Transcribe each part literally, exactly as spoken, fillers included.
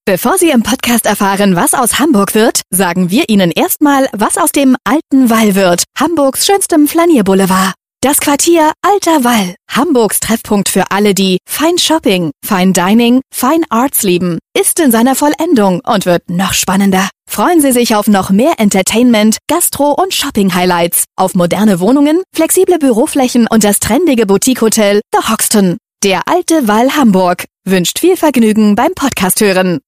Bevor Sie im Podcast erfahren, was aus Hamburg wird, sagen wir Ihnen erstmal, was aus dem Alten Wall wird, Hamburgs schönstem Flanierboulevard. Das Quartier Alter Wall, Hamburgs Treffpunkt für alle, die Fine Shopping, Fine Dining, Fine Arts lieben, ist in seiner Vollendung und wird noch spannender. Freuen Sie sich auf noch mehr Entertainment, Gastro- und Shopping-Highlights, auf moderne Wohnungen, flexible Büroflächen und das trendige Boutique-Hotel The Hoxton. Der Alte Wall Hamburg wünscht viel Vergnügen beim Podcast hören.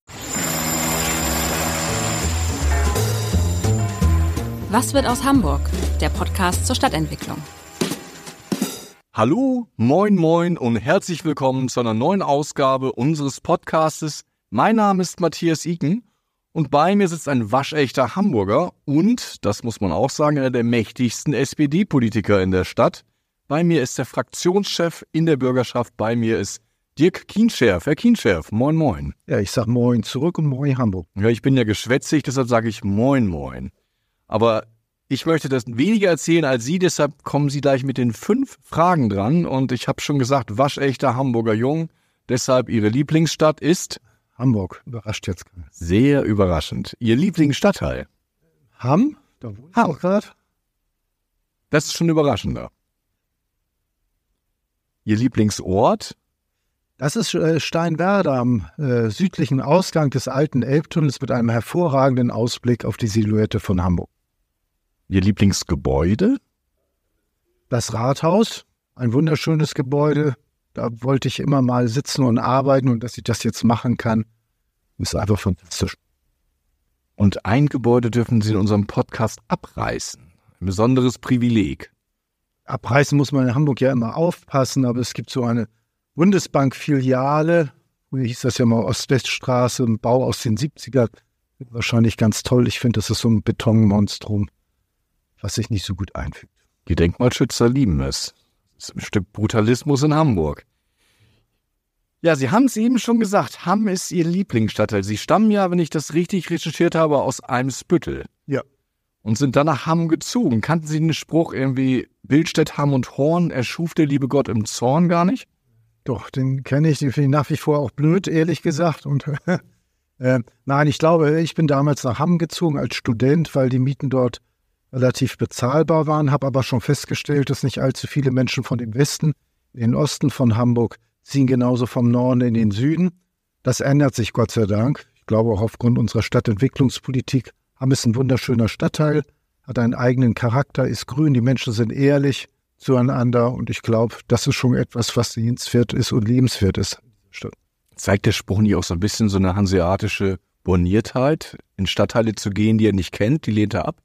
Was wird aus Hamburg? Der Podcast zur Stadtentwicklung. Hallo, moin moin und herzlich willkommen zu einer neuen Ausgabe unseres Podcastes. Mein Name ist Matthias Iken und bei mir sitzt ein waschechter Hamburger und, das muss man auch sagen, einer der mächtigsten S P D-Politiker in der Stadt. Bei mir ist der Fraktionschef in der Bürgerschaft, bei mir ist Dirk Kienscherf. Herr Kienscherf, moin moin. Ja, ich sag moin zurück und moin Hamburg. Ja, ich bin ja geschwätzig, deshalb sage ich moin moin. Aber ich möchte das weniger erzählen als Sie, deshalb kommen Sie gleich mit den fünf Fragen dran. Und ich habe schon gesagt, waschechter Hamburger Jung, deshalb Ihre Lieblingsstadt ist? Hamburg, überrascht jetzt. Sehr überraschend. Ihr Lieblingsstadtteil? Hamm? Da wohne ich Hamm. auch gerade. Das ist schon überraschender. Ihr Lieblingsort? Das ist äh, Steinwerder am äh, südlichen Ausgang des alten Elbtunnels mit einem hervorragenden Ausblick auf die Silhouette von Hamburg. Ihr Lieblingsgebäude? Das Rathaus, ein wunderschönes Gebäude. Da wollte ich immer mal sitzen und arbeiten und dass ich das jetzt machen kann, ist einfach fantastisch. Und ein Gebäude dürfen Sie in unserem Podcast abreißen. Ein besonderes Privileg. Abreißen muss man in Hamburg ja immer aufpassen, aber es gibt so eine Bundesbank-Filiale, früher hieß das ja mal Ost-West-Straße, ein Bau aus den siebziger, wahrscheinlich ganz toll. Ich finde, das ist so ein Betonmonstrum, was sich nicht so gut einfügt. Die Denkmalschützer lieben es. Das ist ein Stück Brutalismus in Hamburg. Ja, Sie haben es eben schon gesagt, Hamm ist Ihr Lieblingsstadtteil. Sie stammen ja, wenn ich das richtig recherchiert habe, aus Eimsbüttel. Ja. Und sind dann nach Hamm gezogen. Kannten Sie den Spruch irgendwie, Bildstedt, Hamm und Horn erschuf der liebe Gott im Zorn gar nicht? Doch, den kenne ich, den finde ich nach wie vor auch blöd, ehrlich gesagt. Und äh, nein, ich glaube, ich bin damals nach Hamm gezogen als Student, weil die Mieten dort relativ bezahlbar waren, habe aber schon festgestellt, dass nicht allzu viele Menschen von dem Westen in den Osten von Hamburg ziehen, genauso vom Norden in den Süden. Das ändert sich Gott sei Dank. Ich glaube auch aufgrund unserer Stadtentwicklungspolitik. Hamm ist ein wunderschöner Stadtteil, hat einen eigenen Charakter, ist grün, die Menschen sind ehrlich zueinander und ich glaube, das ist schon etwas, was sehenswert ist und lebenswert ist. Zeigt der Spruch nicht auch so ein bisschen so eine hanseatische Borniertheit, in Stadtteile zu gehen, die er nicht kennt, die lehnt er ab?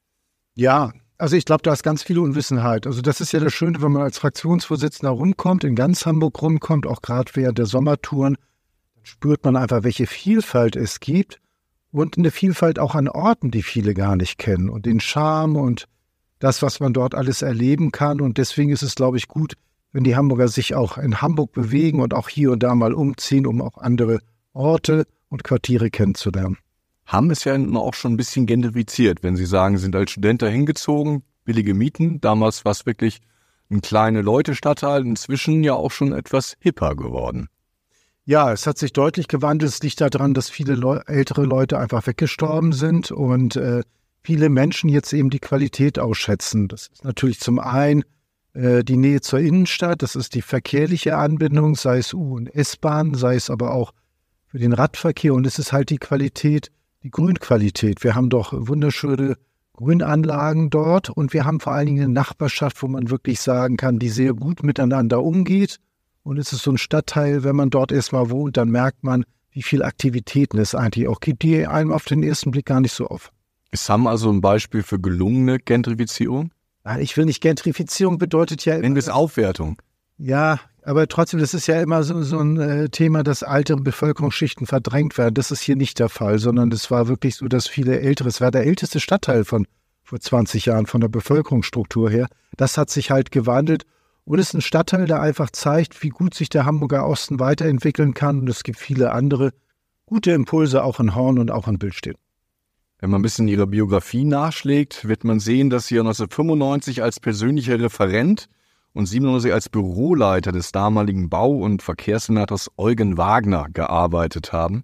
Ja, also ich glaube, da ist ganz viel Unwissenheit. Also das ist ja das Schöne, wenn man als Fraktionsvorsitzender rumkommt, in ganz Hamburg rumkommt, auch gerade während der Sommertouren, dann spürt man einfach, welche Vielfalt es gibt. Und eine Vielfalt auch an Orten, die viele gar nicht kennen und den Charme und das, was man dort alles erleben kann. Und deswegen ist es, glaube ich, gut, wenn die Hamburger sich auch in Hamburg bewegen und auch hier und da mal umziehen, um auch andere Orte und Quartiere kennenzulernen. Hamm ist ja auch schon ein bisschen gentrifiziert, wenn Sie sagen, Sie sind als Student da hingezogen, billige Mieten. Damals war es wirklich ein kleiner Leute-Stadtteil, inzwischen ja auch schon etwas hipper geworden. Ja, es hat sich deutlich gewandelt. Es liegt daran, dass viele Leu- ältere Leute einfach weggestorben sind und äh, viele Menschen jetzt eben die Qualität ausschätzen. Das ist natürlich zum einen äh, die Nähe zur Innenstadt, das ist die verkehrliche Anbindung, sei es U- und S-Bahn, sei es aber auch für den Radverkehr und es ist halt die Qualität, die Grünqualität. Wir haben doch wunderschöne Grünanlagen dort und wir haben vor allen Dingen eine Nachbarschaft, wo man wirklich sagen kann, die sehr gut miteinander umgeht. Und es ist so ein Stadtteil, wenn man dort erstmal wohnt, dann merkt man, wie viele Aktivitäten es eigentlich auch gibt, die einem auf den ersten Blick gar nicht so auf. Ist Hamm also ein Beispiel für gelungene Gentrifizierung? Nein, ich will nicht, Gentrifizierung bedeutet ja... Nennen wir es Aufwertung. Ja, aber trotzdem, das ist ja immer so, so ein äh, Thema, dass ältere Bevölkerungsschichten verdrängt werden. Das ist hier nicht der Fall, sondern es war wirklich so, dass viele Ältere, es war der älteste Stadtteil von vor zwanzig Jahren von der Bevölkerungsstruktur her. Das hat sich halt gewandelt. Und es ist ein Stadtteil, der einfach zeigt, wie gut sich der Hamburger Osten weiterentwickeln kann. Und es gibt viele andere gute Impulse, auch in Horn und auch in Bildstedt. Wenn man ein bisschen Ihrer Biografie nachschlägt, wird man sehen, dass Sie neunzehnhundertfünfundneunzig als persönlicher Referent und siebenundneunzig als Büroleiter des damaligen Bau- und Verkehrssenators Eugen Wagner gearbeitet haben.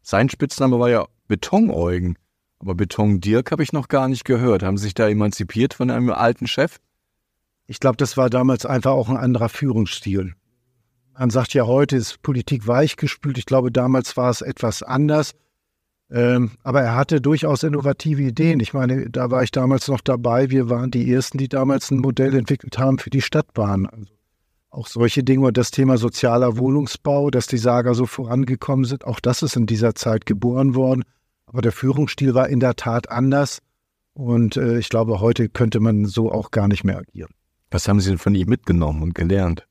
Sein Spitzname war ja Beton-Eugen. Aber Beton-Dirk habe ich noch gar nicht gehört. Haben Sie sich da emanzipiert von einem alten Chef? Ich glaube, das war damals einfach auch ein anderer Führungsstil. Man sagt ja, heute ist Politik weichgespült. Ich glaube, damals war es etwas anders. Ähm, aber er hatte durchaus innovative Ideen. Ich meine, da war ich damals noch dabei. Wir waren die Ersten, die damals ein Modell entwickelt haben für die Stadtbahn. Also auch solche Dinge und das Thema sozialer Wohnungsbau, dass die Sager so vorangekommen sind, auch das ist in dieser Zeit geboren worden. Aber der Führungsstil war in der Tat anders. Und äh, ich glaube, heute könnte man so auch gar nicht mehr agieren. Was haben Sie denn von ihm mitgenommen und gelernt?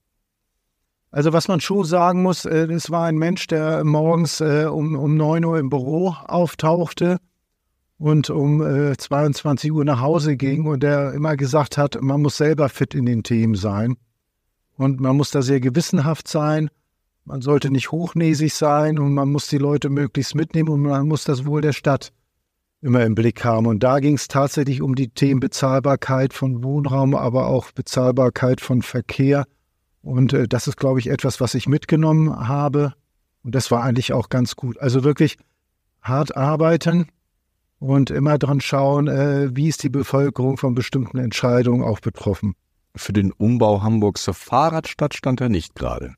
Also was man schon sagen muss, äh, es war ein Mensch, der morgens äh, um, um neun Uhr im Büro auftauchte und um äh, zweiundzwanzig Uhr nach Hause ging und der immer gesagt hat, man muss selber fit in den Themen sein und man muss da sehr gewissenhaft sein, man sollte nicht hochnäsig sein und man muss die Leute möglichst mitnehmen und man muss das Wohl der Stadt immer im Blick haben. Und da ging es tatsächlich um die Themen Bezahlbarkeit von Wohnraum, aber auch Bezahlbarkeit von Verkehr. Und äh, das ist, glaube ich, etwas, was ich mitgenommen habe. Und das war eigentlich auch ganz gut. Also wirklich hart arbeiten und immer dran schauen, äh, wie ist die Bevölkerung von bestimmten Entscheidungen auch betroffen. Für den Umbau Hamburgs zur Fahrradstadt stand er nicht gerade.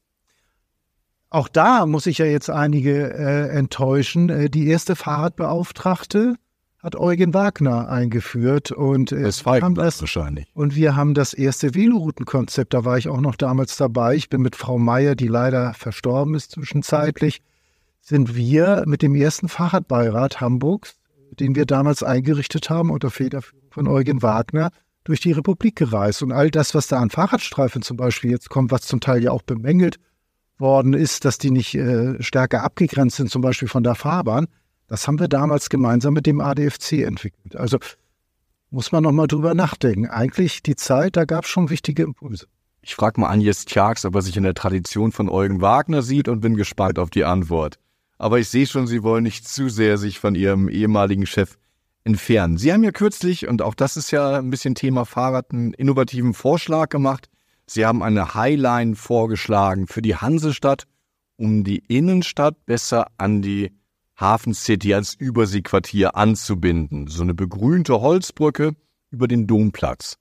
Auch da muss ich ja jetzt einige äh, enttäuschen. Äh, die erste Fahrradbeauftragte hat Eugen Wagner eingeführt und äh, das war haben das wahrscheinlich. Und wir haben das erste Veloroutenkonzept, da war ich auch noch damals dabei. Ich bin mit Frau Meier, die leider verstorben ist zwischenzeitlich, sind wir mit dem ersten Fahrradbeirat Hamburgs, den wir damals eingerichtet haben unter Federführung von Eugen Wagner, durch die Republik gereist. Und all das, was da an Fahrradstreifen zum Beispiel jetzt kommt, was zum Teil ja auch bemängelt worden ist, dass die nicht äh, stärker abgegrenzt sind, zum Beispiel von der Fahrbahn, das haben wir damals gemeinsam mit dem A D F C entwickelt. Also muss man noch mal drüber nachdenken. Eigentlich die Zeit, da gab es schon wichtige Impulse. Ich frage mal Agnes Tjax, ob er sich in der Tradition von Eugen Wagner sieht und bin gespannt auf die Antwort. Aber ich sehe schon, Sie wollen nicht zu sehr sich von Ihrem ehemaligen Chef entfernen. Sie haben ja kürzlich, und auch das ist ja ein bisschen Thema Fahrrad, einen innovativen Vorschlag gemacht. Sie haben eine Highline vorgeschlagen für die Hansestadt, um die Innenstadt besser an die Hafen City als Überseequartier anzubinden. So eine begrünte Holzbrücke über den Domplatz.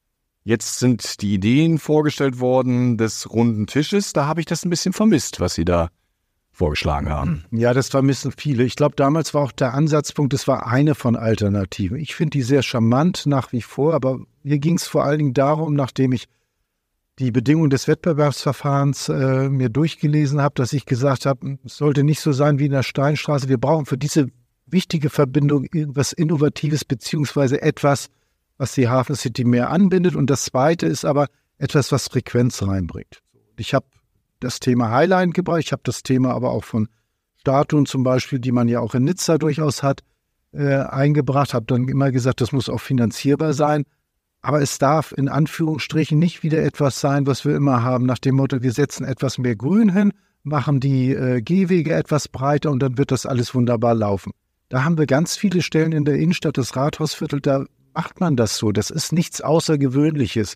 Jetzt sind die Ideen vorgestellt worden des runden Tisches. Da habe ich das ein bisschen vermisst, was Sie da vorgeschlagen haben. Ja, das vermissen viele. Ich glaube, damals war auch der Ansatzpunkt, das war eine von Alternativen. Ich finde die sehr charmant nach wie vor, aber mir ging es vor allen Dingen darum, nachdem ich die Bedingungen des Wettbewerbsverfahrens äh, mir durchgelesen habe, dass ich gesagt habe, es sollte nicht so sein wie in der Steinstraße. Wir brauchen für diese wichtige Verbindung irgendwas Innovatives beziehungsweise etwas, was die Hafen City mehr anbindet. Und das Zweite ist aber etwas, was Frequenz reinbringt. Ich habe das Thema Highline gebracht, ich habe das Thema aber auch von Statuen zum Beispiel, die man ja auch in Nizza durchaus hat, äh, eingebracht, habe dann immer gesagt, das muss auch finanzierbar sein. Aber es darf in Anführungsstrichen nicht wieder etwas sein, was wir immer haben, nach dem Motto, wir setzen etwas mehr Grün hin, machen die äh, Gehwege etwas breiter und dann wird das alles wunderbar laufen. Da haben wir ganz viele Stellen in der Innenstadt, das Rathausviertel, da macht man das so. Das ist nichts Außergewöhnliches.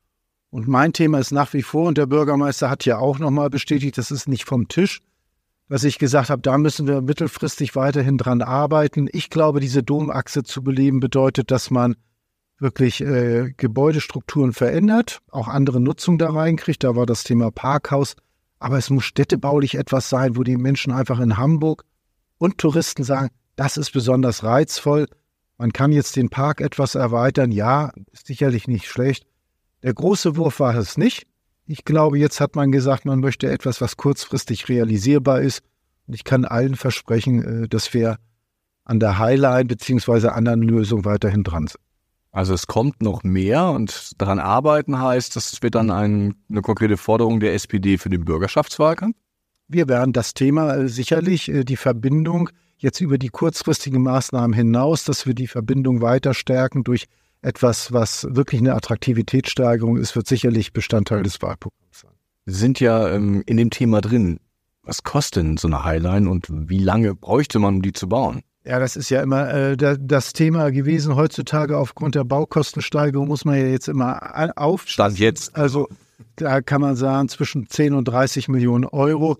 Und mein Thema ist nach wie vor, und der Bürgermeister hat ja auch nochmal bestätigt, das ist nicht vom Tisch, was ich gesagt habe, da müssen wir mittelfristig weiterhin dran arbeiten. Ich glaube, diese Domachse zu beleben bedeutet, dass man wirklich äh, Gebäudestrukturen verändert, auch andere Nutzung da reinkriegt. Da war das Thema Parkhaus. Aber es muss städtebaulich etwas sein, wo die Menschen einfach in Hamburg und Touristen sagen, das ist besonders reizvoll. Man kann jetzt den Park etwas erweitern. Ja, ist sicherlich nicht schlecht. Der große Wurf war es nicht. Ich glaube, jetzt hat man gesagt, man möchte etwas, was kurzfristig realisierbar ist. Und ich kann allen versprechen, äh, dass wir an der Highline bzw. anderen Lösungen weiterhin dran sind. Also es kommt noch mehr und daran arbeiten heißt, das wird dann ein, eine konkrete Forderung der S P D für den Bürgerschaftswahlkampf? Wir werden das Thema äh, sicherlich, äh, die Verbindung jetzt über die kurzfristigen Maßnahmen hinaus, dass wir die Verbindung weiter stärken durch etwas, was wirklich eine Attraktivitätssteigerung ist, wird sicherlich Bestandteil des Wahlprogramms sein. Sie sind ja ähm, in dem Thema drin. Was kostet denn so eine Highline und wie lange bräuchte man, um die zu bauen? Ja, das ist ja immer äh, da, das Thema gewesen. Heutzutage aufgrund der Baukostensteigerung muss man ja jetzt immer aufstehen. Stand jetzt. Also da kann man sagen, zwischen zehn und dreißig Millionen Euro.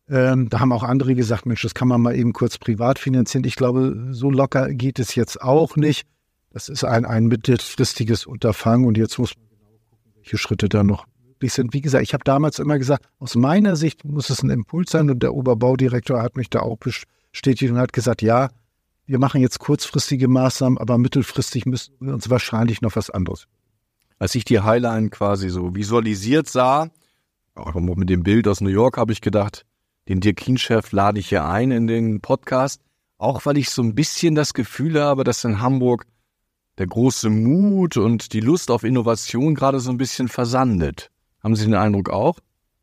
Ähm, da haben auch andere gesagt, Mensch, das kann man mal eben kurz privat finanzieren. Ich glaube, so locker geht es jetzt auch nicht. Das ist ein, ein mittelfristiges Unterfangen und jetzt muss man genau gucken, welche Schritte da noch möglich sind. Wie gesagt, ich habe damals immer gesagt, aus meiner Sicht muss es ein Impuls sein und der Oberbaudirektor hat mich da auch bestätigt und hat gesagt, ja, wir machen jetzt kurzfristige Maßnahmen, aber mittelfristig müssen wir uns wahrscheinlich noch was anderes. Als ich die Highline quasi so visualisiert sah, auch mit dem Bild aus New York, habe ich gedacht, den Dirk Kien-Chef lade ich hier ein in den Podcast, auch weil ich so ein bisschen das Gefühl habe, dass in Hamburg der große Mut und die Lust auf Innovation gerade so ein bisschen versandet. Haben Sie den Eindruck auch?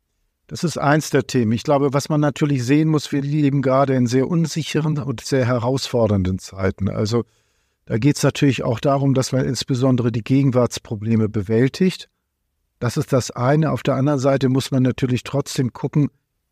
Das ist eins der Themen. Ich glaube, was man natürlich sehen muss, wir leben gerade in sehr unsicheren und sehr herausfordernden Zeiten. Also da geht es natürlich auch darum, dass man insbesondere die Gegenwartsprobleme bewältigt. Das ist das eine. Auf der anderen Seite muss man natürlich trotzdem gucken,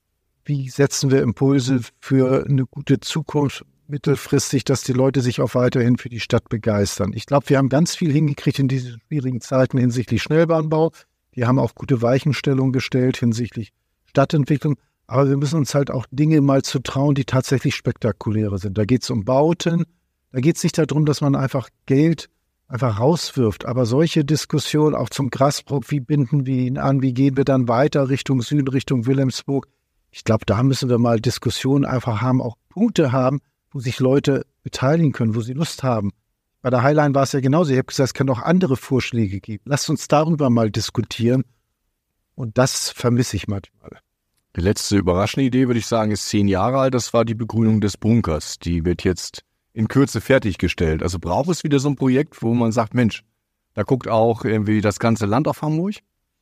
wie setzen wir Impulse für eine gute Zukunft mittelfristig, dass die Leute sich auch weiterhin für die Stadt begeistern. Ich glaube, wir haben ganz viel hingekriegt in diesen schwierigen Zeiten hinsichtlich Schnellbahnbau. Wir haben auch gute Weichenstellungen gestellt hinsichtlich Stadtentwicklung. Aber wir müssen uns halt auch Dinge mal zu trauen, die tatsächlich spektakuläre sind. Da geht es um Bauten. Da geht es nicht darum, dass man einfach Geld einfach rauswirft. Aber solche Diskussionen auch zum Grasbrook, wie binden wir ihn an, wie gehen wir dann weiter Richtung Süden, Richtung Wilhelmsburg. Ich glaube, da müssen wir mal Diskussionen einfach haben, auch Punkte haben, wo sich Leute beteiligen können, wo sie Lust haben. Bei der Highline war es ja genauso. Ich habe gesagt, es kann auch andere Vorschläge geben. Lasst uns darüber mal diskutieren. Und das vermisse ich manchmal. Die letzte überraschende Idee, würde ich sagen, ist zehn Jahre alt. Das war die Begrünung des Bunkers. Die wird jetzt in Kürze fertiggestellt. Also braucht es wieder so ein Projekt, wo man sagt, Mensch, da guckt auch irgendwie das ganze Land auf Hamburg?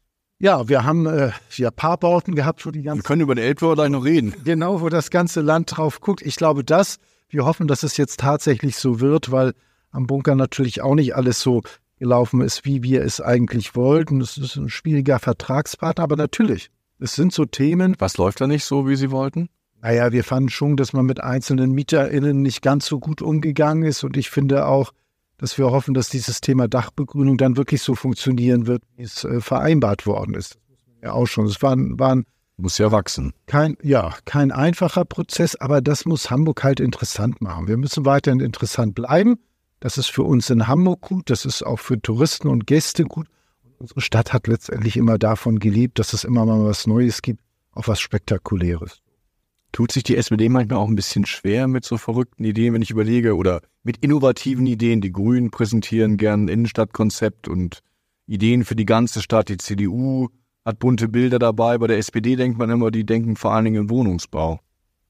Ja, wir haben äh, ja Paarbauten gehabt, wo die ganze... Wir können über den Elbtower gleich noch reden. Genau, wo das ganze Land drauf guckt. Ich glaube, das, wir hoffen, dass es jetzt tatsächlich so wird, weil am Bunker natürlich auch nicht alles so gelaufen ist, wie wir es eigentlich wollten. Es ist ein schwieriger Vertragspartner, aber natürlich, es sind so Themen... Was läuft da nicht so, wie Sie wollten? Naja, wir fanden schon, dass man mit einzelnen MieterInnen nicht ganz so gut umgegangen ist und ich finde auch, dass wir hoffen, dass dieses Thema Dachbegrünung dann wirklich so funktionieren wird, wie es äh, vereinbart worden ist. Das muss man ja auch schon. Es war, war ein, muss ja wachsen. Kein, ja, kein einfacher Prozess, aber das muss Hamburg halt interessant machen. Wir müssen weiterhin interessant bleiben. Das ist für uns in Hamburg gut, das ist auch für Touristen und Gäste gut. Und unsere Stadt hat letztendlich immer davon gelebt, dass es immer mal was Neues gibt, auch was Spektakuläres. Tut sich die S P D manchmal auch ein bisschen schwer mit so verrückten Ideen, wenn ich überlege, oder mit innovativen Ideen? Die Grünen präsentieren gern ein Innenstadtkonzept und Ideen für die ganze Stadt. Die C D U hat bunte Bilder dabei. Bei der S P D denkt man immer, die denken vor allen Dingen in Wohnungsbau.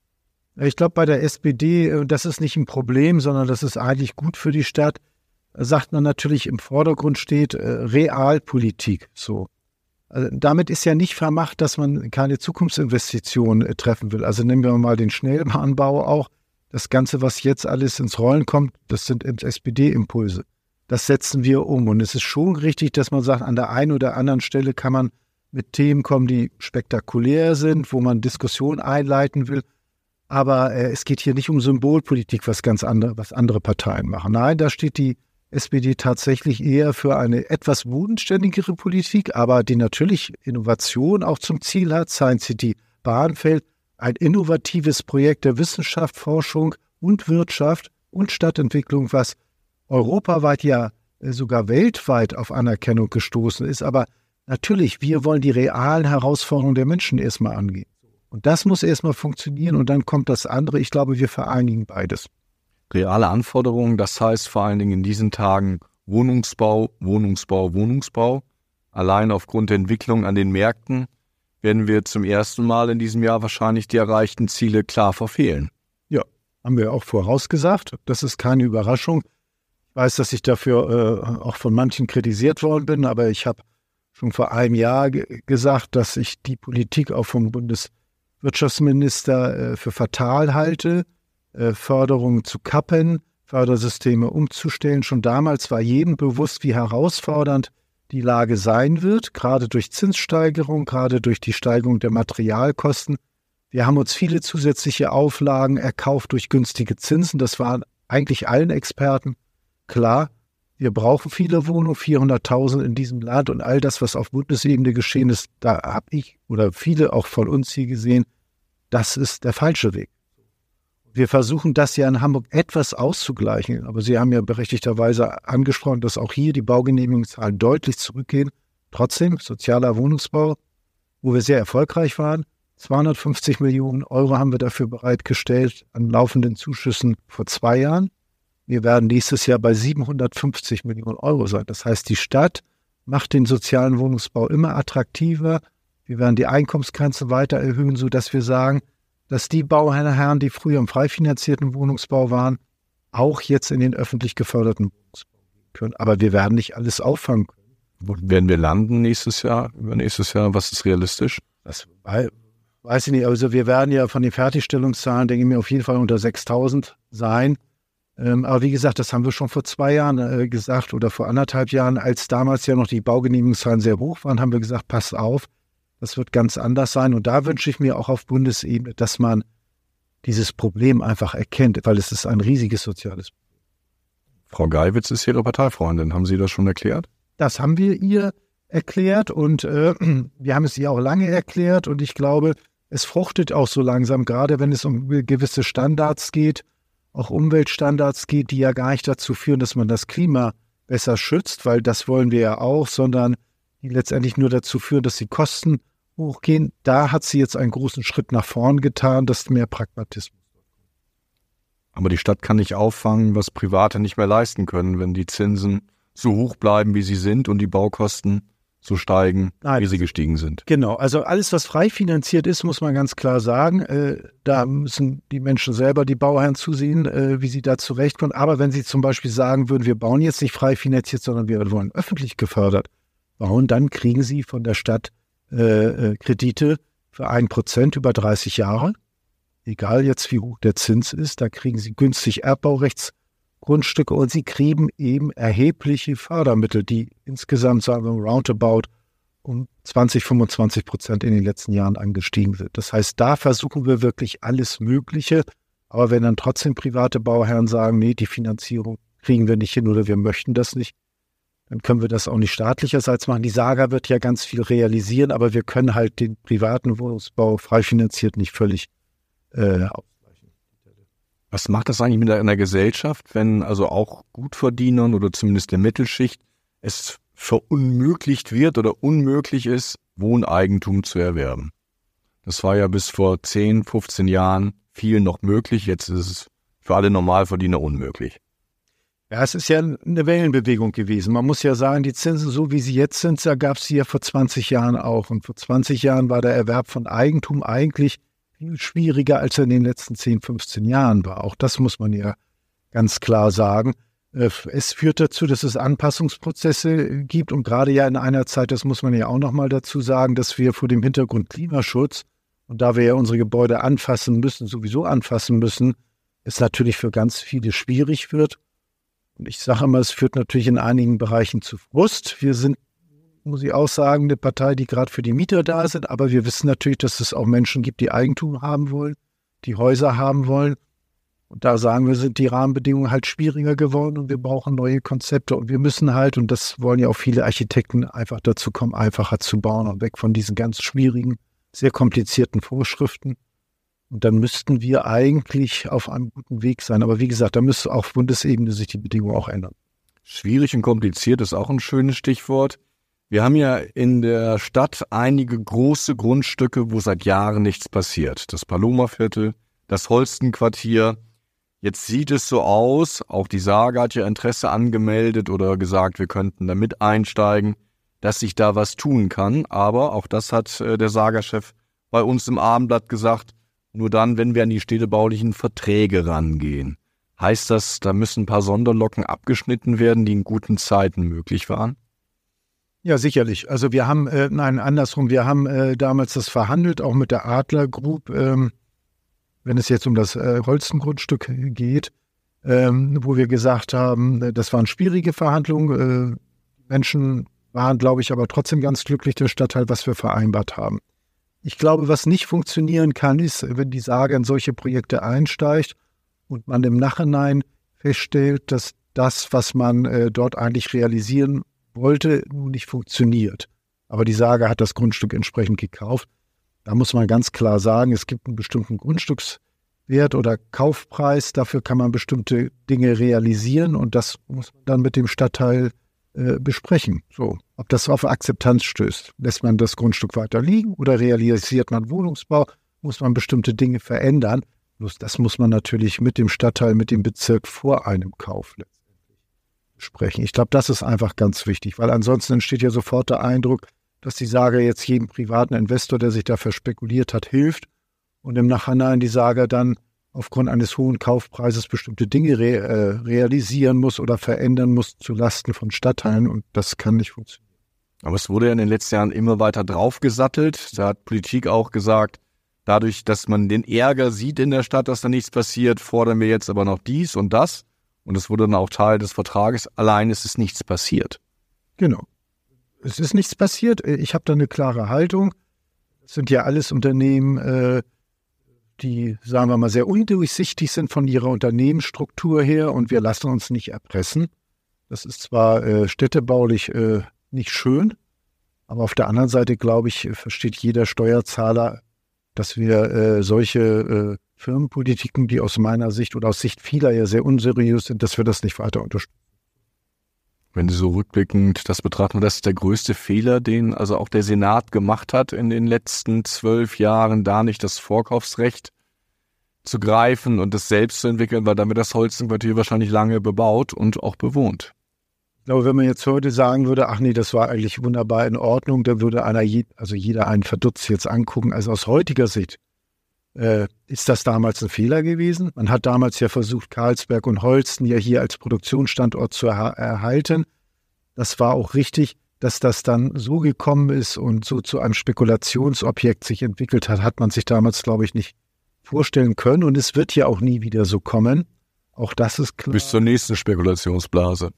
Ich glaube, bei der S P D, das ist nicht ein Problem, sondern das ist eigentlich gut für die Stadt. Da sagt man natürlich, im Vordergrund steht äh, Realpolitik, so. Also damit ist ja nicht vermacht, dass man keine Zukunftsinvestitionen äh, treffen will. Also nehmen wir mal den Schnellbahnbau auch. Das Ganze, was jetzt alles ins Rollen kommt, das sind S P D-Impulse. Das setzen wir um. Und es ist schon richtig, dass man sagt, an der einen oder anderen Stelle kann man mit Themen kommen, die spektakulär sind, wo man Diskussionen einleiten will. Aber äh, es geht hier nicht um Symbolpolitik, was ganz andere, was andere Parteien machen. Nein, da steht die S P D tatsächlich eher für eine etwas bodenständigere Politik, aber die natürlich Innovation auch zum Ziel hat. Science City Bahnfeld, ein innovatives Projekt der Wissenschaft, Forschung und Wirtschaft und Stadtentwicklung, was europaweit, ja sogar weltweit auf Anerkennung gestoßen ist. Aber natürlich, wir wollen die realen Herausforderungen der Menschen erstmal angehen. Und das muss erstmal funktionieren und dann kommt das andere. Ich glaube, wir vereinigen beides. Reale Anforderungen, das heißt vor allen Dingen in diesen Tagen Wohnungsbau, Wohnungsbau, Wohnungsbau. Allein aufgrund der Entwicklung an den Märkten werden wir zum ersten Mal in diesem Jahr wahrscheinlich die erreichten Ziele klar verfehlen. Ja, haben wir auch vorausgesagt. Das ist keine Überraschung. Ich weiß, dass ich dafür äh, auch von manchen kritisiert worden bin, aber ich habe schon vor einem Jahr ge- gesagt, dass ich die Politik auch vom Bundeswirtschaftsminister äh, für fatal halte. Förderungen zu kappen, Fördersysteme umzustellen. Schon damals war jedem bewusst, wie herausfordernd die Lage sein wird, gerade durch Zinssteigerung, gerade durch die Steigerung der Materialkosten. Wir haben uns viele zusätzliche Auflagen erkauft durch günstige Zinsen. Das war eigentlich allen Experten klar. Wir brauchen viele Wohnungen, vierhunderttausend in diesem Land und all das, was auf Bundesebene geschehen ist, da habe ich oder viele auch von uns hier gesehen, das ist der falsche Weg. Wir versuchen das ja in Hamburg etwas auszugleichen, aber Sie haben ja berechtigterweise angesprochen, dass auch hier die Baugenehmigungszahlen deutlich zurückgehen. Trotzdem, sozialer Wohnungsbau, wo wir sehr erfolgreich waren, zweihundertfünfzig Millionen Euro haben wir dafür bereitgestellt an laufenden Zuschüssen vor zwei Jahren. Wir werden nächstes Jahr bei siebenhundertfünfzig Millionen Euro sein. Das heißt, die Stadt macht den sozialen Wohnungsbau immer attraktiver. Wir werden die Einkommensgrenze weiter erhöhen, sodass wir sagen, dass die Bauherren, die früher im frei finanzierten Wohnungsbau waren, auch jetzt in den öffentlich geförderten Wohnungsbau gehen können. Aber wir werden nicht alles auffangen können. Wo werden wir landen nächstes Jahr, übernächstes Jahr? Was ist realistisch? Das weiß ich nicht. Also wir werden ja von den Fertigstellungszahlen, denke ich mir, auf jeden Fall unter sechstausend sein. Ähm, aber wie gesagt, das haben wir schon vor zwei Jahren äh, gesagt oder vor anderthalb Jahren, als damals ja noch die Baugenehmigungszahlen sehr hoch waren, haben wir gesagt, passt auf, das wird ganz anders sein. Und da wünsche ich mir auch auf Bundesebene, dass man dieses Problem einfach erkennt, weil es ist ein riesiges soziales Problem. Frau Geiwitz ist Ihre Parteifreundin. Haben Sie das schon erklärt? Das haben wir ihr erklärt und äh, wir haben es ihr auch lange erklärt. Und ich glaube, es fruchtet auch so langsam, gerade wenn es um gewisse Standards geht, auch Umweltstandards geht, die ja gar nicht dazu führen, dass man das Klima besser schützt, weil das wollen wir ja auch, sondern die letztendlich nur dazu führen, dass die Kosten hochgehen. Da hat sie jetzt einen großen Schritt nach vorn getan, das ist mehr Pragmatismus. Aber die Stadt kann nicht auffangen, was Private nicht mehr leisten können, wenn die Zinsen so hoch bleiben, wie sie sind und die Baukosten so steigen, Nein, wie sie gestiegen sind. Genau, also alles, was frei finanziert ist, muss man ganz klar sagen. Äh, da müssen die Menschen selber, die Bauherren zusehen, äh, wie sie da zurechtkommen. Aber wenn sie zum Beispiel sagen würden, wir bauen jetzt nicht frei finanziert, sondern wir wollen öffentlich gefördert bauen, dann kriegen sie von der Stadt äh, äh, Kredite für ein Prozent über dreißig Jahre. Egal jetzt, wie hoch der Zins ist, da kriegen sie günstig Erbbaurechtsgrundstücke und sie kriegen eben erhebliche Fördermittel, die insgesamt, sagen wir, roundabout um zwanzig, fünfundzwanzig Prozent in den letzten Jahren angestiegen sind. Das heißt, da versuchen wir wirklich alles Mögliche. Aber wenn dann trotzdem private Bauherren sagen, nee, die Finanzierung kriegen wir nicht hin oder wir möchten das nicht, dann können wir das auch nicht staatlicherseits machen. Die Saga wird ja ganz viel realisieren, aber wir können halt den privaten Wohnungsbau frei finanziert nicht völlig äh, ausgleichen. Was macht das eigentlich mit einer Gesellschaft, wenn also auch Gutverdienern oder zumindest der Mittelschicht es verunmöglicht wird oder unmöglich ist, Wohneigentum zu erwerben? Das war ja bis vor zehn, fünfzehn Jahren viel noch möglich. Jetzt ist es für alle Normalverdiener unmöglich. Ja, es ist ja eine Wellenbewegung gewesen. Man muss ja sagen, die Zinsen, so wie sie jetzt sind, da gab es sie ja vor zwanzig Jahren auch. Und vor zwanzig Jahren war der Erwerb von Eigentum eigentlich viel schwieriger, als er in den letzten zehn, fünfzehn Jahren war. Auch das muss man ja ganz klar sagen. Es führt dazu, dass es Anpassungsprozesse gibt. Und gerade ja in einer Zeit, das muss man ja auch nochmal dazu sagen, dass wir vor dem Hintergrund Klimaschutz und da wir ja unsere Gebäude anfassen müssen, sowieso anfassen müssen, es natürlich für ganz viele schwierig wird. Und ich sage immer, es führt natürlich in einigen Bereichen zu Frust. Wir sind, muss ich auch sagen, eine Partei, die gerade für die Mieter da sind. Aber wir wissen natürlich, dass es auch Menschen gibt, die Eigentum haben wollen, die Häuser haben wollen. Und da sagen wir, sind die Rahmenbedingungen halt schwieriger geworden und wir brauchen neue Konzepte. Und wir müssen halt, und das wollen ja auch viele Architekten, einfach dazu kommen, einfacher zu bauen und weg von diesen ganz schwierigen, sehr komplizierten Vorschriften. Und dann müssten wir eigentlich auf einem guten Weg sein. Aber wie gesagt, da müsste auf Bundesebene sich die Bedingungen auch ändern. Schwierig und kompliziert ist auch ein schönes Stichwort. Wir haben ja in der Stadt einige große Grundstücke, wo seit Jahren nichts passiert. Das Paloma-Viertel, das Holstenquartier. Jetzt sieht es so aus, auch die Saga hat ja Interesse angemeldet oder gesagt, wir könnten da mit einsteigen, dass sich da was tun kann. Aber auch das hat äh, der Saga-Chef bei uns im Abendblatt gesagt, nur dann, wenn wir an die städtebaulichen Verträge rangehen. Heißt das, da müssen ein paar Sonderlocken abgeschnitten werden, die in guten Zeiten möglich waren? Ja, sicherlich. Also wir haben, äh, nein, andersrum, wir haben äh, damals das verhandelt, auch mit der Adler Group, ähm, wenn es jetzt um das äh, Holstengrundstück geht, ähm, wo wir gesagt haben, das waren schwierige Verhandlungen. Äh, Menschen waren, glaube ich, aber trotzdem ganz glücklich, der Stadtteil, was wir vereinbart haben. Ich glaube, was nicht funktionieren kann, ist, wenn die Saga in solche Projekte einsteigt und man im Nachhinein feststellt, dass das, was man äh, dort eigentlich realisieren wollte, nun nicht funktioniert. Aber die Saga hat das Grundstück entsprechend gekauft. Da muss man ganz klar sagen, es gibt einen bestimmten Grundstückswert oder Kaufpreis. Dafür kann man bestimmte Dinge realisieren und das muss man dann mit dem Stadtteil äh, besprechen. So, ob das auf Akzeptanz stößt. Lässt man das Grundstück weiter liegen oder realisiert man Wohnungsbau? Muss man bestimmte Dinge verändern? Bloß das muss man natürlich mit dem Stadtteil, mit dem Bezirk vor einem Kauf letztendlich besprechen. Ich glaube, das ist einfach ganz wichtig, weil ansonsten entsteht ja sofort der Eindruck, dass die Sage jetzt jedem privaten Investor, der sich dafür spekuliert hat, hilft und im Nachhinein die Sage dann aufgrund eines hohen Kaufpreises bestimmte Dinge re- äh, realisieren muss oder verändern muss zulasten von Stadtteilen und das kann nicht funktionieren. Aber es wurde ja in den letzten Jahren immer weiter draufgesattelt. Da hat Politik auch gesagt, dadurch, dass man den Ärger sieht in der Stadt, dass da nichts passiert, fordern wir jetzt aber noch dies und das. Und es wurde dann auch Teil des Vertrages. Allein ist es nichts passiert. Genau. Es ist nichts passiert. Ich habe da eine klare Haltung. Das sind ja alles Unternehmen, äh, die, sagen wir mal, sehr undurchsichtig sind von ihrer Unternehmensstruktur her und wir lassen uns nicht erpressen. Das ist zwar äh, städtebaulich äh, nicht schön, aber auf der anderen Seite, glaube ich, versteht jeder Steuerzahler, dass wir äh, solche äh, Firmenpolitiken, die aus meiner Sicht oder aus Sicht vieler ja sehr unseriös sind, dass wir das nicht weiter unterstützen. Wenn Sie so rückblickend das betrachten, das ist der größte Fehler, den also auch der Senat gemacht hat in den letzten zwölf Jahren, da nicht das Vorkaufsrecht zu greifen und das selbst zu entwickeln, weil damit das Holstenquartier wahrscheinlich lange bebaut und auch bewohnt. Ich glaube, wenn man jetzt heute sagen würde, ach nee, das war eigentlich wunderbar in Ordnung, dann würde einer, je, also jeder einen verdutzt jetzt angucken. Also aus heutiger Sicht äh, ist das damals ein Fehler gewesen. Man hat damals ja versucht, Karlsberg und Holsten ja hier als Produktionsstandort zu erha- erhalten. Das war auch richtig, dass das dann so gekommen ist und so zu einem Spekulationsobjekt sich entwickelt hat, hat man sich damals, glaube ich, nicht vorstellen können. Und es wird ja auch nie wieder so kommen. Auch das ist klar. Bis zur nächsten Spekulationsblase.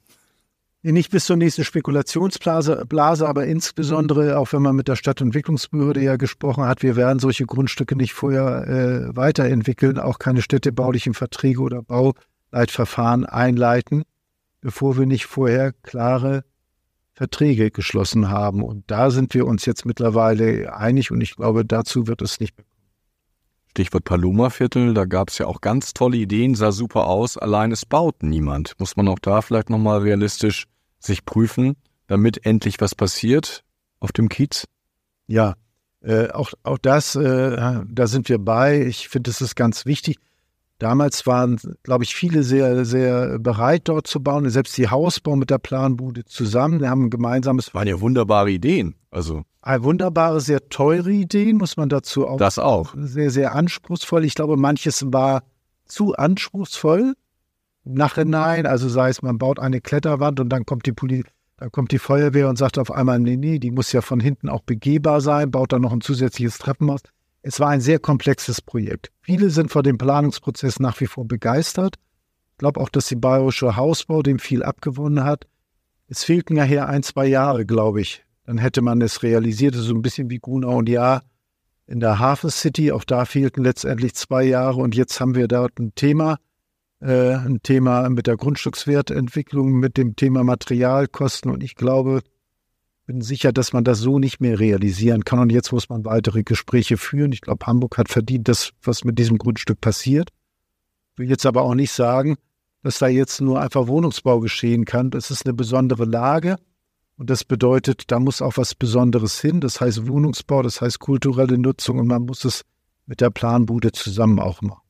Nicht bis zur nächsten Spekulationsblase, Blase, aber insbesondere, auch wenn man mit der Stadtentwicklungsbehörde ja gesprochen hat, wir werden solche Grundstücke nicht vorher äh, weiterentwickeln, auch keine städtebaulichen Verträge oder Bauleitverfahren einleiten, bevor wir nicht vorher klare Verträge geschlossen haben. Und da sind wir uns jetzt mittlerweile einig und ich glaube, dazu wird es nicht mehr kommen. Stichwort Paloma-Viertel, da gab es ja auch ganz tolle Ideen, sah super aus, allein es baut niemand. Muss man auch da vielleicht nochmal realistisch sich prüfen, damit endlich was passiert auf dem Kiez? Ja, äh, auch, auch das, äh, da sind wir bei. Ich finde, es ist ganz wichtig. Damals waren, glaube ich, viele sehr, sehr bereit, dort zu bauen. Selbst die Hausbau mit der Planbude zusammen. Wir haben ein gemeinsames... Das waren ja wunderbare Ideen. Also Eine wunderbare, sehr teure Ideen, muss man dazu auch... Das auch. Sehr, sehr anspruchsvoll. Ich glaube, manches war zu anspruchsvoll im Nachhinein. Also sei es, man baut eine Kletterwand und dann kommt die Poli- dann kommt die Feuerwehr und sagt auf einmal, nee, nee, die muss ja von hinten auch begehbar sein, baut dann noch ein zusätzliches Treppenhaus. Es war ein sehr komplexes Projekt. Viele sind vor dem Planungsprozess nach wie vor begeistert. Ich glaube auch, dass die Bayerische Hausbau dem viel abgewonnen hat. Es fehlten ja hier ein, zwei Jahre, glaube ich. Dann hätte man es realisiert, so ein bisschen wie Grunau und Jahr in der Hafen City. Auch da fehlten letztendlich zwei Jahre. Und jetzt haben wir dort ein Thema, äh, ein Thema mit der Grundstückswertentwicklung, mit dem Thema Materialkosten. Und ich glaube, bin sicher, dass man das so nicht mehr realisieren kann. Und jetzt muss man weitere Gespräche führen. Ich glaube, Hamburg hat verdient, das, was mit diesem Grundstück passiert. Ich will jetzt aber auch nicht sagen, dass da jetzt nur einfach Wohnungsbau geschehen kann. Das ist eine besondere Lage. Und das bedeutet, da muss auch was Besonderes hin. Das heißt Wohnungsbau, das heißt kulturelle Nutzung. Und man muss es mit der Planbude zusammen auch machen.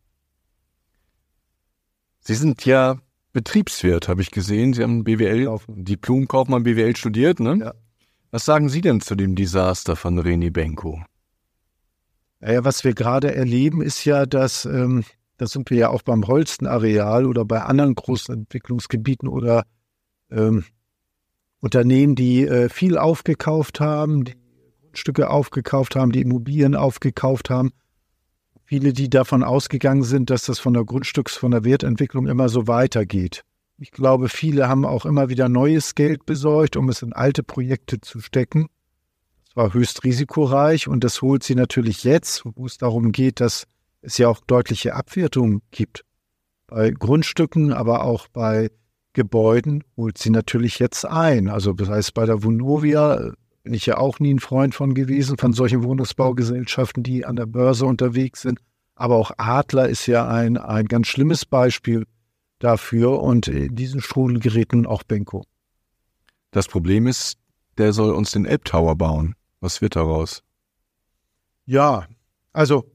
Sie sind ja Betriebswirt, habe ich gesehen. Sie haben B W L, Diplom-Kaufmann B W L studiert, ne? Ja. Was sagen Sie denn zu dem Desaster von René Benko? Naja, was wir gerade erleben, ist ja, dass, ähm, da sind wir ja auch beim Holstenareal oder bei anderen großen Entwicklungsgebieten oder ähm, Unternehmen, die äh, viel aufgekauft haben, die Grundstücke aufgekauft haben, die Immobilien aufgekauft haben. Viele, die davon ausgegangen sind, dass das von der Grundstücks-, von der Wertentwicklung immer so weitergeht. Ich glaube, viele haben auch immer wieder neues Geld besorgt, um es in alte Projekte zu stecken. Das war höchst risikoreich und das holt sie natürlich jetzt, wo es darum geht, dass es ja auch deutliche Abwertungen gibt. Bei Grundstücken, aber auch bei Gebäuden holt sie natürlich jetzt ein. Also das heißt, bei der Vonovia bin ich ja auch nie ein Freund von gewesen, von solchen Wohnungsbaugesellschaften, die an der Börse unterwegs sind. Aber auch Adler ist ja ein, ein ganz schlimmes Beispiel dafür und in diesen Strudel gerät nun auch Benko. Das Problem ist, der soll uns den Elbtower bauen. Was wird daraus? Ja, also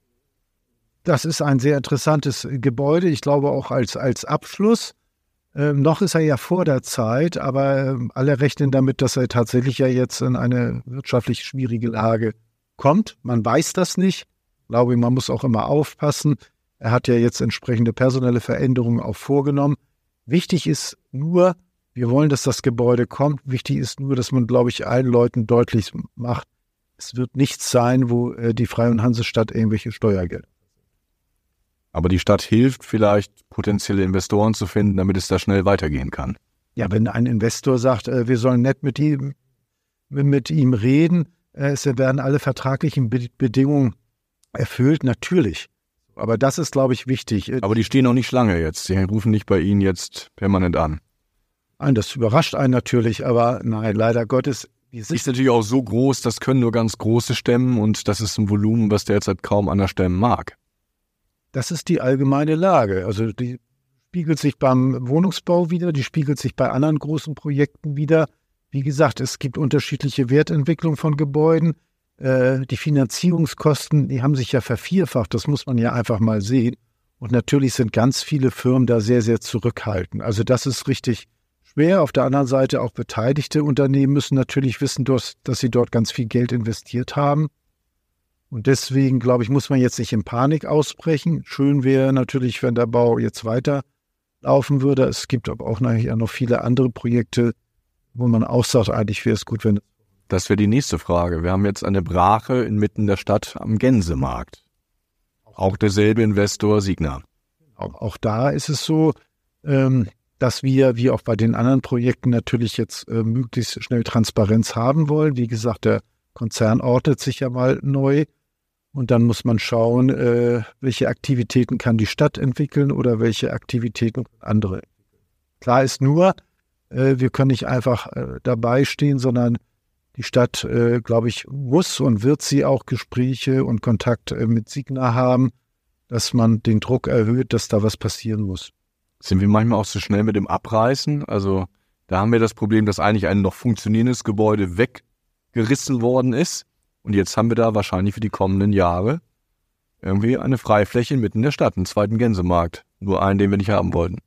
das ist ein sehr interessantes Gebäude. Ich glaube auch als, als Abschluss. Ähm, noch ist er ja vor der Zeit, aber ähm, alle rechnen damit, dass er tatsächlich ja jetzt in eine wirtschaftlich schwierige Lage kommt. Man weiß das nicht. Ich glaube, man muss auch immer aufpassen. Er hat ja jetzt entsprechende personelle Veränderungen auch vorgenommen. Wichtig ist nur, wir wollen, dass das Gebäude kommt. Wichtig ist nur, dass man, glaube ich, allen Leuten deutlich macht, es wird nichts sein, wo äh, die Freie und Hansestadt irgendwelche Steuergelder. Aber die Stadt hilft vielleicht, potenzielle Investoren zu finden, damit es da schnell weitergehen kann. Ja, wenn ein Investor sagt, äh, wir sollen nett mit ihm, mit ihm reden, äh, es werden alle vertraglichen Be- Bedingungen erfüllt, natürlich. Aber das ist, glaube ich, wichtig. Aber die stehen noch nicht Schlange jetzt. Sie rufen nicht bei Ihnen jetzt permanent an. Nein, das überrascht einen natürlich, aber nein, leider Gottes. Die ist natürlich auch so groß, das können nur ganz große stemmen und das ist ein Volumen, was derzeit kaum einer stemmen mag. Das ist die allgemeine Lage. Also die spiegelt sich beim Wohnungsbau wieder, die spiegelt sich bei anderen großen Projekten wieder. Wie gesagt, es gibt unterschiedliche Wertentwicklungen von Gebäuden. Äh, die Finanzierungskosten, die haben sich ja vervierfacht, das muss man ja einfach mal sehen. Und natürlich sind ganz viele Firmen da sehr, sehr zurückhaltend. Also das ist richtig schwer. Auf der anderen Seite auch beteiligte Unternehmen müssen natürlich wissen, dass, dass sie dort ganz viel Geld investiert haben. Und deswegen, glaube ich, muss man jetzt nicht in Panik ausbrechen. Schön wäre natürlich, wenn der Bau jetzt weiter laufen würde. Es gibt aber auch nachher noch viele andere Projekte, wo man auch sagt, eigentlich wäre es gut, wenn... Das wäre die nächste Frage. Wir haben jetzt eine Brache inmitten der Stadt am Gänsemarkt. Auch derselbe Investor Signa. Auch, auch da ist es so, ähm, dass wir, wie auch bei den anderen Projekten, natürlich jetzt äh, möglichst schnell Transparenz haben wollen. Wie gesagt, der Konzern ordnet sich ja mal neu und dann muss man schauen, äh, welche Aktivitäten kann die Stadt entwickeln oder welche Aktivitäten andere. Klar ist nur, äh, wir können nicht einfach äh, dabei stehen, sondern die Stadt, äh, glaube ich, muss und wird sie auch Gespräche und Kontakt äh, mit Signa haben, dass man den Druck erhöht, dass da was passieren muss. Sind wir manchmal auch zu schnell mit dem Abreißen? Also da haben wir das Problem, dass eigentlich ein noch funktionierendes Gebäude weggerissen worden ist. Und jetzt haben wir da wahrscheinlich für die kommenden Jahre irgendwie eine Freifläche mitten in der Stadt, einen zweiten Gänsemarkt. Nur einen, den wir nicht haben wollten.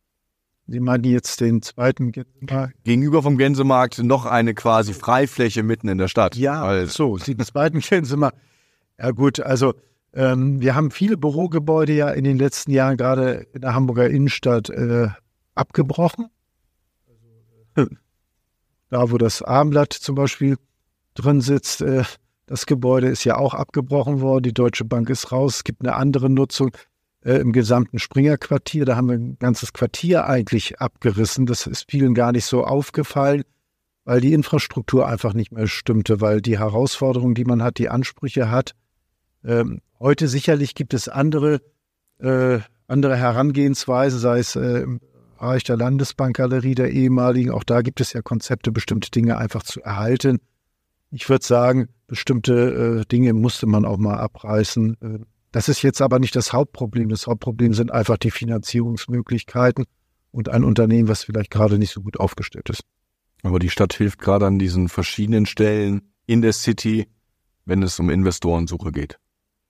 Sie meinen jetzt den zweiten Gänsemarkt? Gegenüber vom Gänsemarkt noch eine quasi Freifläche mitten in der Stadt. Ja, also. so, den zweiten Gänsemarkt. Ja gut, also ähm, wir haben viele Bürogebäude ja in den letzten Jahren gerade in der Hamburger Innenstadt äh, abgebrochen. Also, äh, da, wo das Abendblatt zum Beispiel drin sitzt, äh, das Gebäude ist ja auch abgebrochen worden. Die Deutsche Bank ist raus. Es gibt eine andere Nutzung. Im gesamten Springer-Quartier, da haben wir ein ganzes Quartier eigentlich abgerissen. Das ist vielen gar nicht so aufgefallen, weil die Infrastruktur einfach nicht mehr stimmte, weil die Herausforderungen, die man hat, die Ansprüche hat. Ähm, heute sicherlich gibt es andere, äh, andere Herangehensweisen, sei es äh, im Bereich der Landesbankgalerie, der ehemaligen. Auch da gibt es ja Konzepte, bestimmte Dinge einfach zu erhalten. Ich würde sagen, bestimmte äh, Dinge musste man auch mal abreißen. Äh, Das ist jetzt aber nicht das Hauptproblem. Das Hauptproblem sind einfach die Finanzierungsmöglichkeiten und ein Unternehmen, was vielleicht gerade nicht so gut aufgestellt ist. Aber die Stadt hilft gerade an diesen verschiedenen Stellen in der City, wenn es um Investorensuche geht.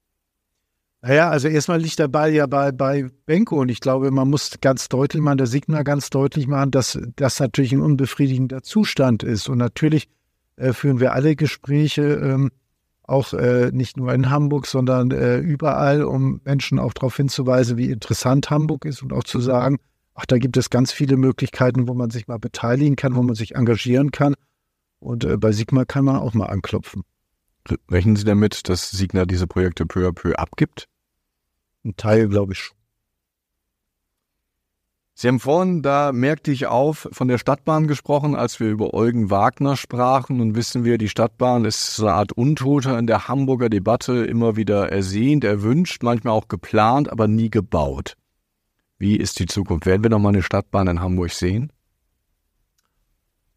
Naja, also erstmal liegt der Ball ja bei, bei Benko und ich glaube, man muss ganz deutlich machen, der Signa ganz deutlich machen, dass das natürlich ein unbefriedigender Zustand ist. Und natürlich äh, führen wir alle Gespräche, ähm, auch äh, nicht nur in Hamburg, sondern äh, überall, um Menschen auch darauf hinzuweisen, wie interessant Hamburg ist und auch zu sagen, ach, da gibt es ganz viele Möglichkeiten, wo man sich mal beteiligen kann, wo man sich engagieren kann. Und äh, bei Signa kann man auch mal anklopfen. Rechnen Sie damit, dass Signa diese Projekte peu à peu abgibt? Ein Teil, glaube ich, schon. Sie haben vorhin, da merkte ich auf, von der Stadtbahn gesprochen, als wir über Eugen Wagner sprachen. Nun wissen wir, die Stadtbahn ist so eine Art Untoter in der Hamburger Debatte, immer wieder ersehnt, erwünscht, manchmal auch geplant, aber nie gebaut. Wie ist die Zukunft? Werden wir noch mal eine Stadtbahn in Hamburg sehen?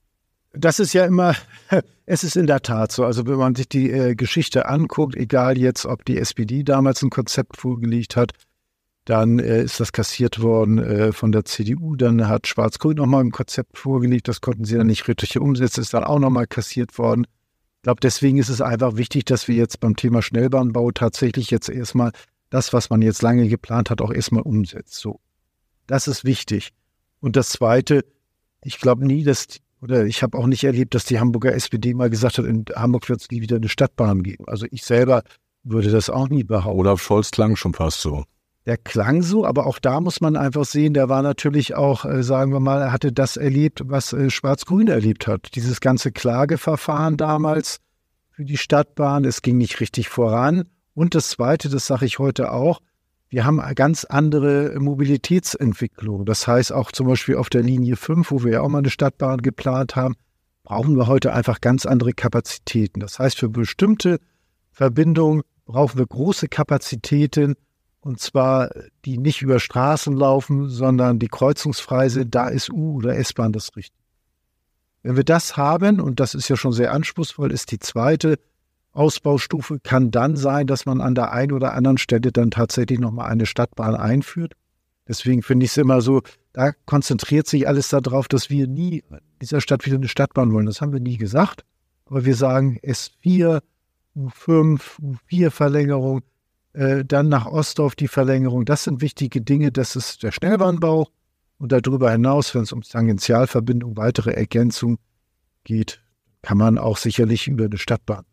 Das ist ja immer, es ist in der Tat so. Also wenn man sich die äh, Geschichte anguckt, egal jetzt, ob die S P D damals ein Konzept vorgelegt hat, dann äh, ist das kassiert worden äh, von der C D U. Dann hat Schwarz-Grün nochmal ein Konzept vorgelegt, das konnten sie dann nicht richtig umsetzen, ist dann auch nochmal kassiert worden. Ich glaube, deswegen ist es einfach wichtig, dass wir jetzt beim Thema Schnellbahnbau tatsächlich jetzt erstmal das, was man jetzt lange geplant hat, auch erstmal umsetzt. So, das ist wichtig. Und das Zweite, ich glaube nie, dass, oder ich habe auch nicht erlebt, dass die Hamburger S P D mal gesagt hat, in Hamburg wird es nie wieder eine Stadtbahn geben. Also ich selber würde das auch nie behaupten. Olaf Scholz klang schon fast so. Der klang so, aber auch da muss man einfach sehen, der war natürlich auch, äh, sagen wir mal, er hatte das erlebt, was äh, Schwarz-Grün erlebt hat. Dieses ganze Klageverfahren damals für die Stadtbahn, es ging nicht richtig voran. Und das Zweite, das sage ich heute auch, wir haben eine ganz andere Mobilitätsentwicklung. Das heißt auch zum Beispiel auf der Linie fünf, wo wir ja auch mal eine Stadtbahn geplant haben, brauchen wir heute einfach ganz andere Kapazitäten. Das heißt, für bestimmte Verbindungen brauchen wir große Kapazitäten, und zwar die nicht über Straßen laufen, sondern die kreuzungsfrei sind. Da ist U- oder S-Bahn das Richtige. Wenn wir das haben, und das ist ja schon sehr anspruchsvoll, ist die zweite Ausbaustufe, kann dann sein, dass man an der einen oder anderen Stelle dann tatsächlich nochmal eine Stadtbahn einführt. Deswegen finde ich es immer so, da konzentriert sich alles darauf, dass wir nie in dieser Stadt wieder eine Stadtbahn wollen. Das haben wir nie gesagt. Aber wir sagen S vier, U fünf, U vier Verlängerung, äh, dann nach Ostdorf die Verlängerung. Das sind wichtige Dinge. Das ist der Schnellbahnbau. Und darüber hinaus, wenn es um Tangentialverbindung, weitere Ergänzung geht, kann man auch sicherlich über eine Stadtbahn.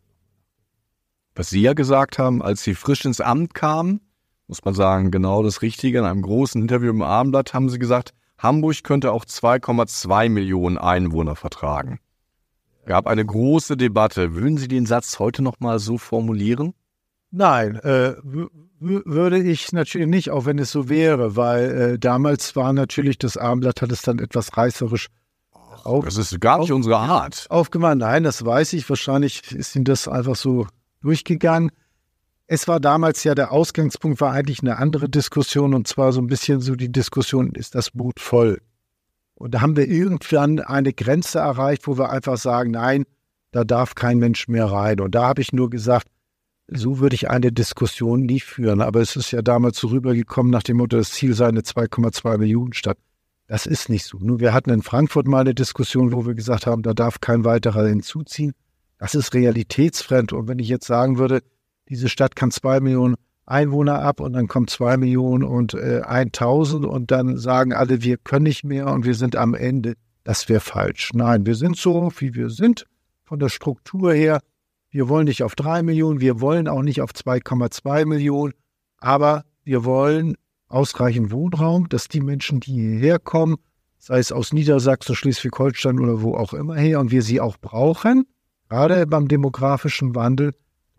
Was Sie ja gesagt haben, als Sie frisch ins Amt kamen, muss man sagen, genau das Richtige. In einem großen Interview im Abendblatt haben Sie gesagt, Hamburg könnte auch zwei Komma zwei Millionen Einwohner vertragen. Gab eine große Debatte. Würden Sie den Satz heute noch mal so formulieren? Nein, äh, w- w- würde ich natürlich nicht, auch wenn es so wäre, weil äh, damals war natürlich, das Abendblatt hat es dann etwas reißerisch auf, Das ist gar nicht auf, unsere Art. aufgemacht. Nein, das weiß ich. Wahrscheinlich ist Ihnen das einfach so durchgegangen. Es war damals ja, der Ausgangspunkt war eigentlich eine andere Diskussion, und zwar so ein bisschen so die Diskussion, ist das Boot voll? Und da haben wir irgendwann eine Grenze erreicht, wo wir einfach sagen, nein, da darf kein Mensch mehr rein. Und da habe ich nur gesagt, so würde ich eine Diskussion nie führen. Aber es ist ja damals so rübergekommen nach dem Motto, das Ziel sei eine zwei Komma zwei Millionen Stadt. Das ist nicht so. Nur wir hatten in Frankfurt mal eine Diskussion, wo wir gesagt haben, da darf kein weiterer hinzuziehen. Das ist realitätsfremd. Und wenn ich jetzt sagen würde, diese Stadt kann zwei Millionen Einwohner ab und dann kommen zwei Millionen und äh, tausend und dann sagen alle, wir können nicht mehr und wir sind am Ende, das wäre falsch. Nein, wir sind so, wie wir sind, von der Struktur her. Wir wollen nicht auf drei Millionen, wir wollen auch nicht auf zwei Komma zwei Millionen, aber wir wollen ausreichend Wohnraum, dass die Menschen, die hierher kommen, sei es aus Niedersachsen, Schleswig-Holstein oder wo auch immer her, und wir sie auch brauchen, gerade beim demografischen Wandel.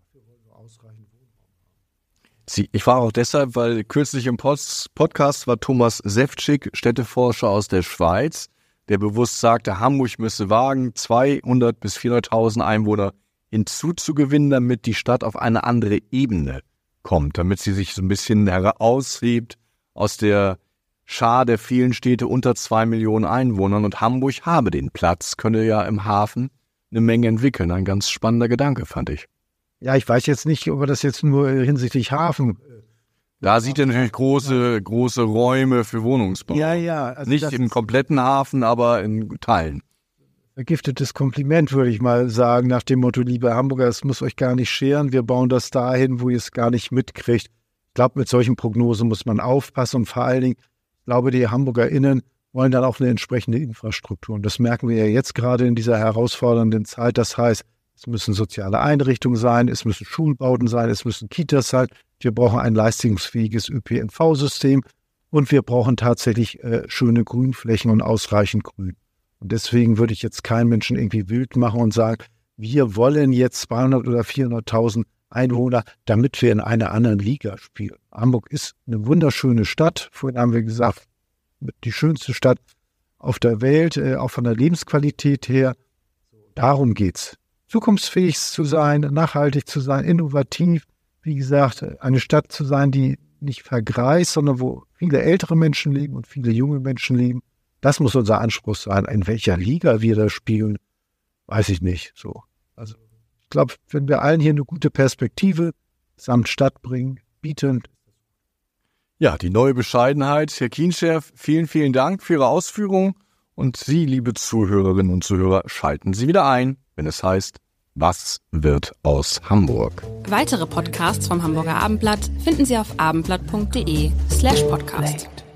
Sie, ich war auch deshalb, weil kürzlich im Post, Podcast war Thomas Sefcik, Städteforscher aus der Schweiz, der bewusst sagte, Hamburg müsse wagen, zweihundert bis vierhunderttausend Einwohner hinzuzugewinnen, damit die Stadt auf eine andere Ebene kommt, damit sie sich so ein bisschen heraushebt aus der Schar der vielen Städte unter zwei Millionen Einwohnern. Und Hamburg habe den Platz, könne ja im Hafen eine Menge entwickeln. Ein ganz spannender Gedanke, fand ich. Ja, ich weiß jetzt nicht, ob wir das jetzt nur hinsichtlich Hafen. Da sieht er natürlich große, große Räume für Wohnungsbau. Ja, ja. Also nicht im kompletten Hafen, aber in Teilen. Vergiftetes Kompliment, würde ich mal sagen, nach dem Motto, liebe Hamburger, es muss euch gar nicht scheren, wir bauen das dahin, wo ihr es gar nicht mitkriegt. Ich glaube, mit solchen Prognosen muss man aufpassen, und vor allen Dingen, ich glaube, die HamburgerInnen wollen dann auch eine entsprechende Infrastruktur. Und das merken wir ja jetzt gerade in dieser herausfordernden Zeit. Das heißt, es müssen soziale Einrichtungen sein, es müssen Schulbauten sein, es müssen Kitas sein. Wir brauchen ein leistungsfähiges Ö P N V-System und wir brauchen tatsächlich äh, schöne Grünflächen und ausreichend Grün. Und deswegen würde ich jetzt keinen Menschen irgendwie wild machen und sagen, wir wollen jetzt zweihundert oder vierhunderttausend Einwohner, damit wir in einer anderen Liga spielen. Hamburg ist eine wunderschöne Stadt. Vorhin haben wir gesagt, die schönste Stadt auf der Welt, äh, auch von der Lebensqualität her. Darum geht's. Zukunftsfähig zu sein, nachhaltig zu sein, innovativ. Wie gesagt, eine Stadt zu sein, die nicht vergreist, sondern wo viele ältere Menschen leben und viele junge Menschen leben. Das muss unser Anspruch sein. In welcher Liga wir da spielen, weiß ich nicht. So. Also ich glaube, wenn wir allen hier eine gute Perspektive samt Stadt bringen, bieten. Ja, die neue Bescheidenheit. Herr Kienscherf, vielen, vielen Dank für Ihre Ausführungen. Und Sie, liebe Zuhörerinnen und Zuhörer, schalten Sie wieder ein, wenn es heißt, was wird aus Hamburg? Weitere Podcasts vom Hamburger Abendblatt finden Sie auf abendblatt punkt de slash podcast.